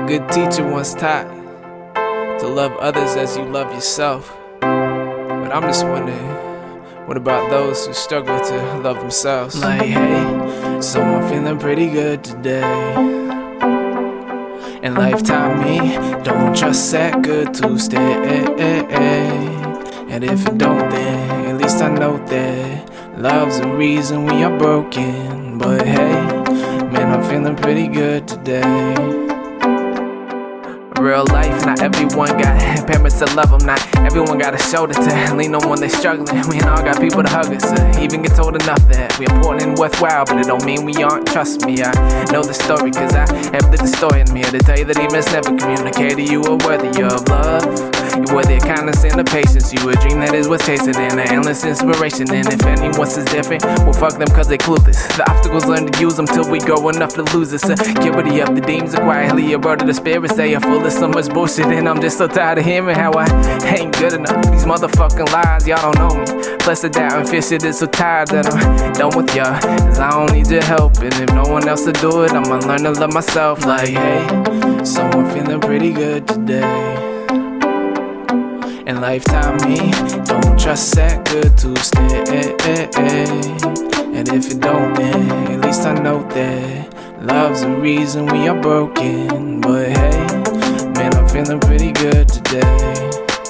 A good teacher once taught to love others as you love yourself. But I'm just wondering, what about those who struggle to love themselves? Like, hey, so I'm feeling pretty good today. And life taught me, don't trust that good Tuesday. And if it don't, then at least I know that love's the reason we are broken. But hey, man, I'm feeling pretty good today. Real life, not everyone got parents to love them. Not everyone got a shoulder to lean on when they're struggling. We all got people to hug us, even get told enough that we're important and worthwhile. But it don't mean we aren't. Trust me, I know the story, cause I have lived the story in me to tell you that demons never communicated. You are worthy of love, you're worthy of kindness and the patience. You a dream that is worth chasing and an endless inspiration. And if anyone's is different, well fuck them cause they clueless. The obstacles learn to use them till we grow enough to lose us. Security of the demons are quietly a word of the spirits. They are full of so much bullshit and I'm just so tired of hearing how I ain't good enough. These motherfucking lies, y'all don't know me. Plus the doubt and fear shit is so tired that I'm done with y'all. Cause I don't need your help, and if no one else will do it, I'ma learn to love myself. Like, hey, so I'm feeling pretty good today. And life taught me, don't trust that good Tuesday. And if it don't, then at least I know that love's the reason we are broken. But hey, man, I'm feeling pretty good today.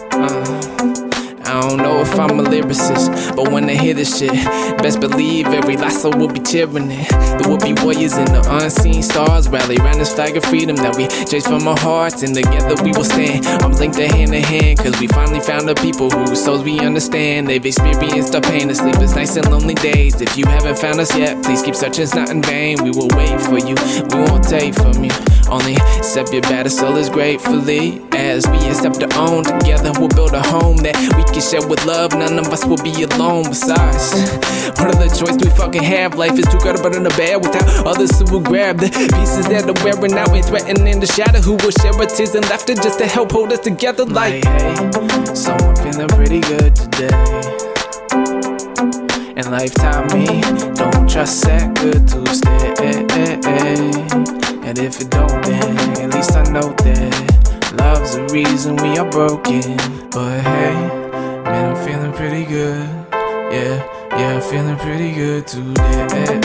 I don't know if I'm a lyricist, but when they hear this shit, best believe every last soul will be cheering it. There will be warriors and the unseen stars rally around this flag of freedom that we chase from our hearts, and together we will stand, arms linked hand in hand, cause we finally found the people whose souls we understand. They've experienced our pain, the sleepless nights and lonely days. If you haven't found us yet, please keep searching, it's not in vain. We will wait for you, we won't take from you. Only accept your battered soul as gratefully as we accept our own. Together we'll build a home that we can share with love. None of us will be alone. Besides, what other choice do we fucking have? Life is too good but in a bed without others who will grab the pieces that are wearing out and threatening to shatter. Who will share our tears and laughter just to help hold us together. Like, hey, so I'm feeling pretty good today. And life taught me, don't trust that good Tuesday. And if it don't, then at least I know that love's the reason we are broken. But hey, man, I'm feeling pretty good. Yeah, I'm feeling pretty good today.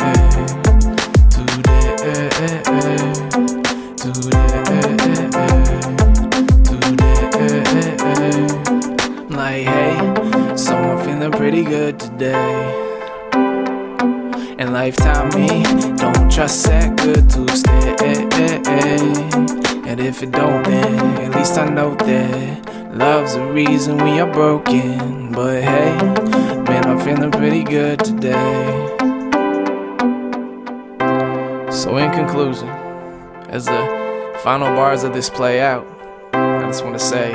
Like, hey, so I'm feeling pretty good today. And life taught me, don't trust that good Tuesday. And if it don't, then at least I know that love's the reason we are broken. But hey, man, I'm feeling pretty good today. So in conclusion, as the final bars of this play out, I just want to say,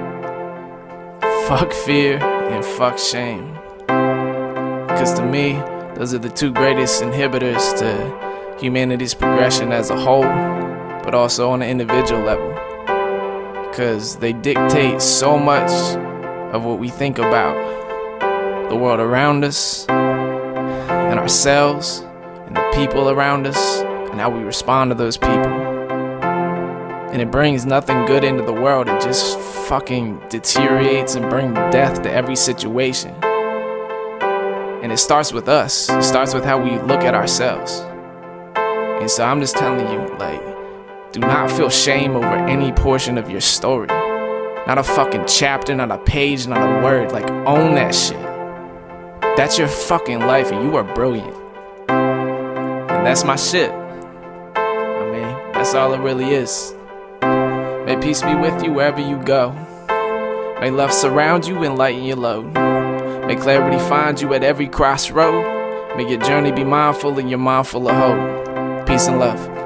fuck fear and fuck shame. Cause to me, those are the two greatest inhibitors to humanity's progression as a whole, but also on an individual level. Because they dictate so much of what we think about the world around us, and ourselves, and the people around us, and how we respond to those people. And it brings nothing good into the world, it just fucking deteriorates and brings death to every situation. And it starts with us. It starts with how we look at ourselves. And so I'm just telling you, like, do not feel shame over any portion of your story. Not a fucking chapter, not a page, not a word. Like, own that shit. That's your fucking life and you are brilliant. And that's my shit. I mean, that's all it really is. May peace be with you wherever you go. May love surround you and lighten your load. May clarity find you at every crossroad. May your journey be mindful and your mind full of hope. Peace and love.